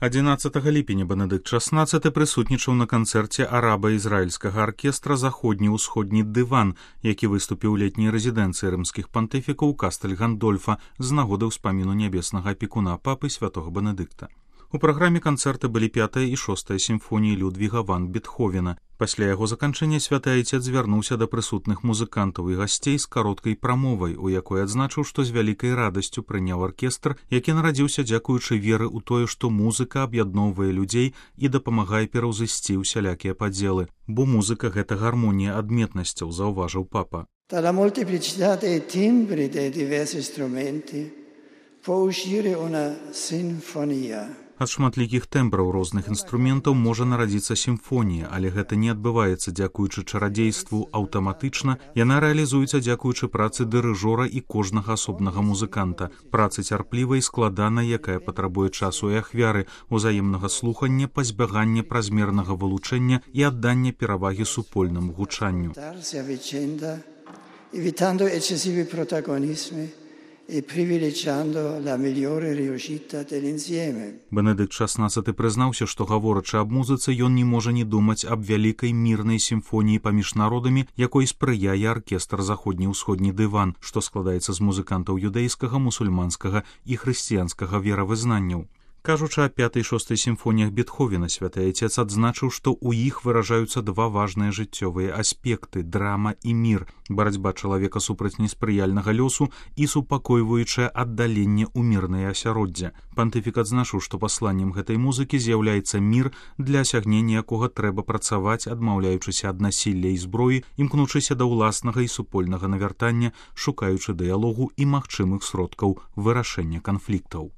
11 ліпеня Бенедыкт XVI прысутнічаў на канцэрце араба-ізраільскага аркестра «Заходні ўсходні дыван», які выступіў у летняй рэзідэнцыі рымскіх пантыфікаў Кастэль Гандольфа з нагоды ўспаміну нябеснага апекуна папы святога Бенедыкта. У праграме канцэрта былі 5 і 6 сімфоніі Людвіга ван Бетховена. Пасля яго заканчэння святы айцец звярнуўся да прысутных музыкантаў і гасцей з кароткай прамовай, у якой адзначыў, што з вялікай радасцю прыняў аркестр, які нарадзіўся дзякуючы веры ў тое, што музыка аб'ядноўвае людзей і дапамагае пераўзысці усялякія падзелы. Бо музыка — гэта гармонія адметнасцяў, заўважыў папа. Dalla molteplicità dei timbri dei diversi strumenti può uscire una sinfonia. Ад шматлікіх тэмбраў розных інструментаў можа нарадзіцца сімфонія, але гэта не адбываецца дзякуючы чарадзейству аўтаматычна, яна рэалізуецца дзякуючы працы дырыжора і кожнага асобнага музыканта, працы цярплівай і складанай, якая патрабуе часу і ахвяры, узаемнага слухання, пазбягання празмернага вылучэння і аддання перавагі супольнаму гучанню. Evitando eccessivi protagonismi e privilegiando la migliore riuscita dell'insieme. Бенедыкт XVI прызнаўся, што гаворачы аб музыцы, ён не можа не думаць аб вялікай мірнай сімфоніі паміж народамі, якой спрыяе аркестр «Заходні ўсходні дыван», што складаецца з музыкантаў юдэйскага, мусульманскага і хрысціянскага веравызнанняў. Кажучы аб 5 і 6 сімфоніях Бетховена, святы айцец адзначыў, што ў іх выражаюцца два важныя жыццёвыя аспекты — драма і мір, барацьба чалавека супраць неспрыяльнага лёсу і супакойваючае аддаленне ў мірнае асяроддзе. Пантыфік адзначыў, што пасланнем гэтай музыкі з'яўляецца мір, для асягнення якога трэба працаваць, адмаўляючыся ад насілля і зброі, імкнучыся да ўласнага і супольнага навяртання, шукаючы дыялогу і магчымых сродкаў вырашэння канфліктаў.